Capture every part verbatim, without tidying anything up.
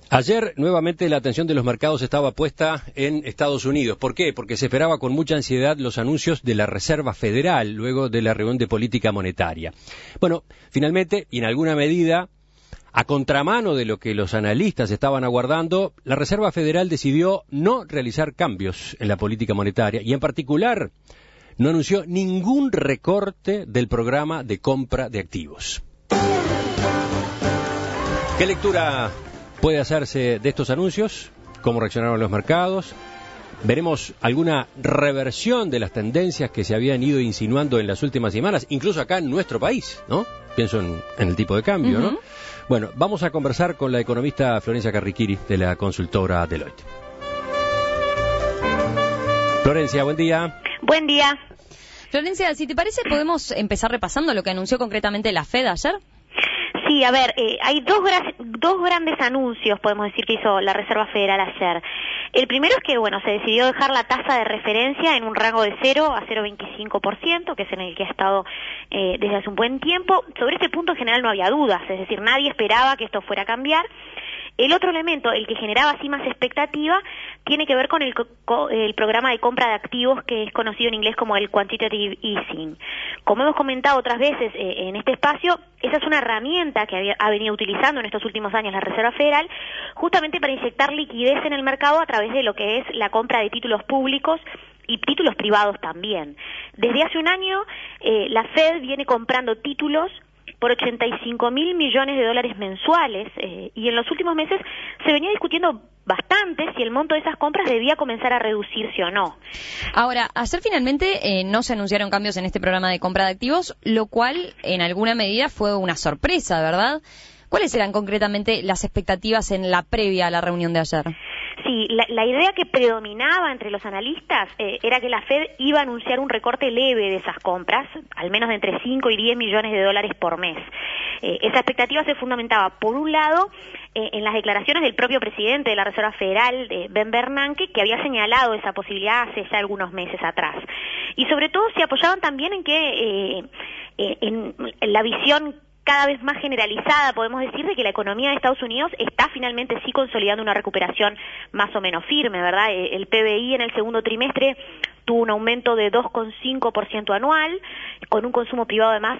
Ayer, nuevamente, la atención de los mercados estaba puesta en Estados Unidos. ¿Por qué? Porque se esperaba con mucha ansiedad los anuncios de la Reserva Federal luego de la reunión de política monetaria. Bueno, finalmente, y en alguna medida, a contramano de lo que los analistas estaban aguardando, la Reserva Federal decidió no realizar cambios en la política monetaria y, en particular, no anunció ningún recorte del programa de compra de activos. ¿Qué lectura puede hacerse de estos anuncios? ¿Cómo reaccionaron los mercados? ¿Veremos alguna reversión de las tendencias que se habían ido insinuando en las últimas semanas, incluso acá en nuestro país, ¿no? Pienso en, en el tipo de cambio, uh-huh. ¿no? Bueno, vamos a conversar con la economista Florencia Carriquiri de la consultora Deloitte. Florencia, buen día. Buen día. Florencia, si te parece, podemos empezar repasando lo que anunció concretamente la Fed ayer. Sí, a ver, eh, hay dos, gra- dos grandes anuncios, podemos decir, que hizo la Reserva Federal ayer. El primero es que, bueno, se decidió dejar la tasa de referencia en un rango de cero a cero coma veinticinco por ciento, que es en el que ha estado eh, desde hace un buen tiempo. Sobre este punto en general no había dudas, es decir, nadie esperaba que esto fuera a cambiar. El otro elemento, el que generaba así más expectativa, tiene que ver con el, co- el programa de compra de activos que es conocido en inglés como el Quantitative Easing. Como hemos comentado otras veces eh, en este espacio, esa es una herramienta que había, ha venido utilizando en estos últimos años la Reserva Federal justamente para inyectar liquidez en el mercado a través de lo que es la compra de títulos públicos y títulos privados también. Desde hace un año, eh, la Fed viene comprando títulos por ochenta y cinco mil millones de dólares mensuales, eh, y en los últimos meses se venía discutiendo bastante si el monto de esas compras debía comenzar a reducirse o no. Ahora, ayer finalmente eh, no se anunciaron cambios en este programa de compra de activos, lo cual en alguna medida fue una sorpresa, ¿verdad? ¿Cuáles eran concretamente las expectativas en la previa a la reunión de ayer? Sí, la, la idea que predominaba entre los analistas eh, era que la Fed iba a anunciar un recorte leve de esas compras, al menos de entre cinco y diez millones de dólares por mes. Eh, esa expectativa se fundamentaba, por un lado, eh, en las declaraciones del propio presidente de la Reserva Federal, eh, Ben Bernanke, que había señalado esa posibilidad hace ya algunos meses atrás. Y sobre todo se apoyaban también en que, eh, eh, en, en la visión cada vez más generalizada, podemos decir, de que la economía de Estados Unidos está finalmente sí consolidando una recuperación más o menos firme, ¿verdad? El P B I en el segundo trimestre tuvo un aumento de dos coma cinco por ciento anual, con un consumo privado además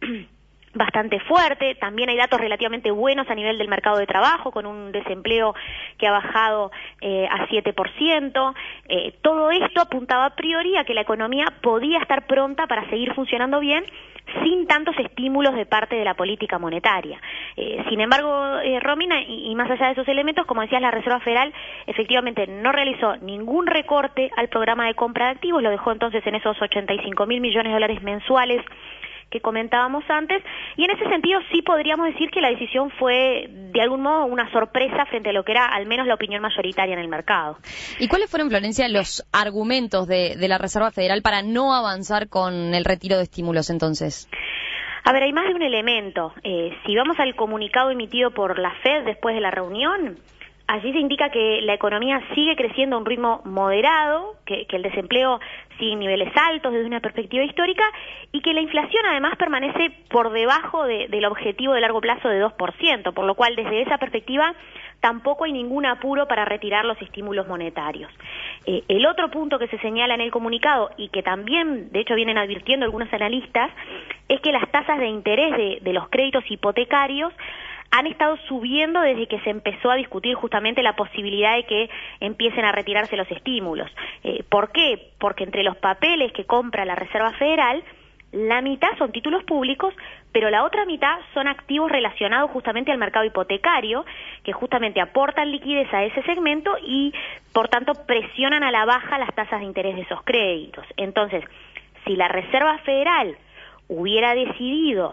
bastante fuerte. También hay datos relativamente buenos a nivel del mercado de trabajo, con un desempleo que ha bajado eh, a siete por ciento. Eh, todo esto apuntaba a priori a que la economía podía estar pronta para seguir funcionando bien sin tantos estímulos de parte de la política monetaria. Eh, sin embargo, eh, Romina, y, y más allá de esos elementos, como decías, la Reserva Federal efectivamente no realizó ningún recorte al programa de compra de activos, lo dejó entonces en esos ochenta y cinco mil millones de dólares mensuales que comentábamos antes, y en ese sentido sí podríamos decir que la decisión fue de algún modo una sorpresa frente a lo que era al menos la opinión mayoritaria en el mercado. ¿Y cuáles fueron, Florencia, los argumentos de, de la Reserva Federal para no avanzar con el retiro de estímulos entonces? A ver, hay más de un elemento. Eh, si vamos al comunicado emitido por la Fed después de la reunión, allí se indica que la economía sigue creciendo a un ritmo moderado, que, que el desempleo sigue en niveles altos desde una perspectiva histórica y que la inflación además permanece por debajo de, del objetivo de largo plazo de dos por ciento, por lo cual desde esa perspectiva tampoco hay ningún apuro para retirar los estímulos monetarios. Eh, el otro punto que se señala en el comunicado y que también de hecho vienen advirtiendo algunos analistas es que las tasas de interés de, de los créditos hipotecarios han estado subiendo desde que se empezó a discutir justamente la posibilidad de que empiecen a retirarse los estímulos. Eh, ¿Por qué? Porque entre los papeles que compra la Reserva Federal, la mitad son títulos públicos, pero la otra mitad son activos relacionados justamente al mercado hipotecario, que justamente aportan liquidez a ese segmento y, por tanto, presionan a la baja las tasas de interés de esos créditos. Entonces, si la Reserva Federal hubiera decidido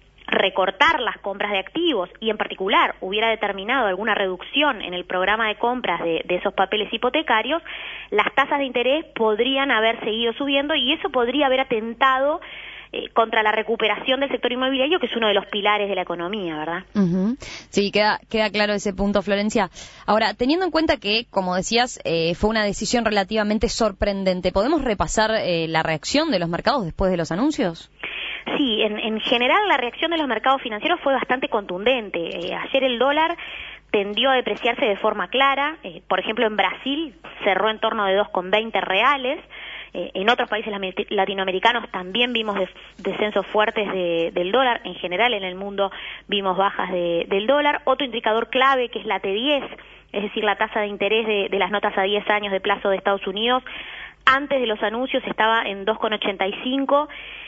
recortar las compras de activos y en particular hubiera determinado alguna reducción en el programa de compras de, de esos papeles hipotecarios, las tasas de interés podrían haber seguido subiendo y eso podría haber atentado eh, contra la recuperación del sector inmobiliario, que es uno de los pilares de la economía, ¿verdad? Uh-huh. Sí, queda, queda claro ese punto, Florencia. Ahora, teniendo en cuenta que, como decías, eh, fue una decisión relativamente sorprendente, ¿podemos repasar eh, la reacción de los mercados después de los anuncios? Sí, en, en general la reacción de los mercados financieros fue bastante contundente. Eh, ayer el dólar tendió a depreciarse de forma clara. Eh, por ejemplo, en Brasil cerró en torno de dos con veinte reales. Eh, en otros países latinoamericanos también vimos des descensos fuertes de, del dólar. En general, en el mundo vimos bajas de, del dólar. Otro indicador clave, que es la T diez, es decir, la tasa de interés de, de las notas a diez años de plazo de Estados Unidos, antes de los anuncios estaba en dos con ochenta y cinco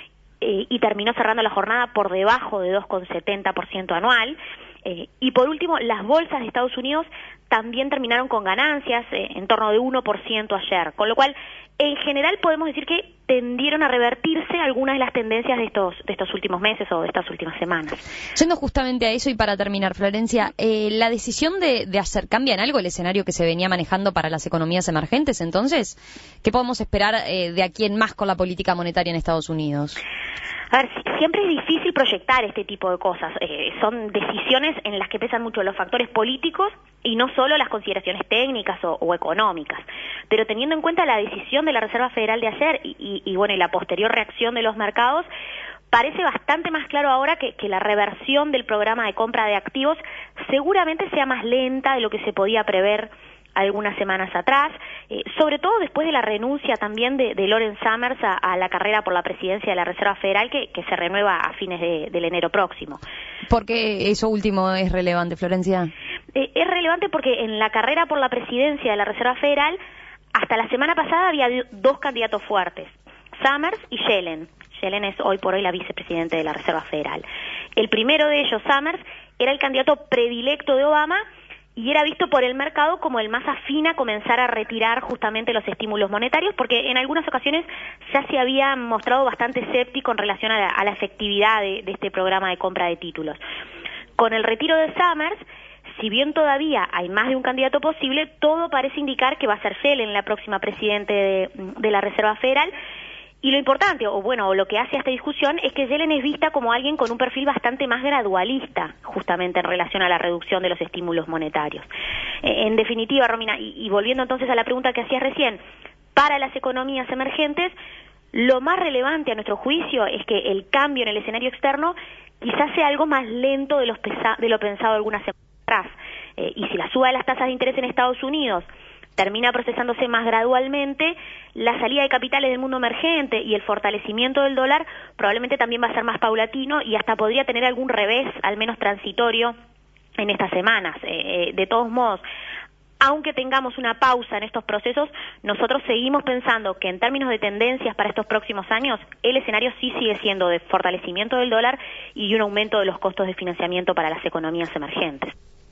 eh, y terminó cerrando la jornada por debajo de dos con setenta por ciento anual. Eh, y por último, las bolsas de Estados Unidos también terminaron con ganancias, eh, en torno de uno por ciento ayer, con lo cual, en general podemos decir que tendieron a revertirse algunas de las tendencias de estos de estos últimos meses o de estas últimas semanas. Yendo justamente a eso y para terminar, Florencia, eh, ¿la decisión de, de hacer cambia en algo el escenario que se venía manejando para las economías emergentes entonces? ¿Qué podemos esperar eh, de aquí en más con la política monetaria en Estados Unidos? A ver, siempre es difícil proyectar este tipo de cosas. Eh, son decisiones en las que pesan mucho los factores políticos y no solo las consideraciones técnicas o, o económicas. Pero teniendo en cuenta la decisión de la Reserva Federal de ayer y, y, y bueno, y la posterior reacción de los mercados, parece bastante más claro ahora que, que la reversión del programa de compra de activos seguramente sea más lenta de lo que se podía prever algunas semanas atrás, eh, sobre todo después de la renuncia también de, de Lawrence Summers a, a la carrera por la presidencia de la Reserva Federal, que, que se renueva a fines de, del enero próximo. ¿Por qué eso último es relevante, Florencia? Eh, es relevante porque en la carrera por la presidencia de la Reserva Federal, hasta la semana pasada había dos candidatos fuertes, Summers y Yellen. Yellen es hoy por hoy la vicepresidente de la Reserva Federal. El primero de ellos, Summers, era el candidato predilecto de Obama, y era visto por el mercado como el más afín a comenzar a retirar justamente los estímulos monetarios, porque en algunas ocasiones ya se había mostrado bastante escéptico en relación a la, a la efectividad de, de este programa de compra de títulos. Con el retiro de Summers, si bien todavía hay más de un candidato posible, todo parece indicar que va a ser Yellen la próxima presidente de, de la Reserva Federal. Y lo importante, o bueno, o lo que hace a esta discusión, es que Yellen es vista como alguien con un perfil bastante más gradualista, justamente en relación a la reducción de los estímulos monetarios. Eh, en definitiva, Romina, y, y volviendo entonces a la pregunta que hacías recién, para las economías emergentes, lo más relevante a nuestro juicio es que el cambio en el escenario externo quizás sea algo más lento de, los pesa- de lo pensado algunas semanas atrás. Eh, y si la suba de las tasas de interés en Estados Unidos termina procesándose más gradualmente, la salida de capitales del mundo emergente y el fortalecimiento del dólar probablemente también va a ser más paulatino y hasta podría tener algún revés, al menos transitorio, en estas semanas. Eh, de todos modos, aunque tengamos una pausa en estos procesos, nosotros seguimos pensando que en términos de tendencias para estos próximos años, el escenario sí sigue siendo de fortalecimiento del dólar y un aumento de los costos de financiamiento para las economías emergentes.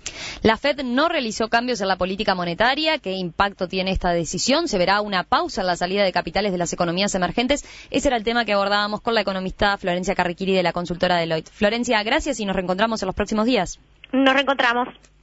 La Fed no realizó cambios en la política monetaria. ¿Qué impacto tiene esta decisión? ¿Se verá una pausa en la salida de capitales de las economías emergentes? Ese era el tema que abordábamos con la economista Florencia Carriquiri de la consultora Deloitte. Florencia, gracias y nos reencontramos en los próximos días. Nos reencontramos.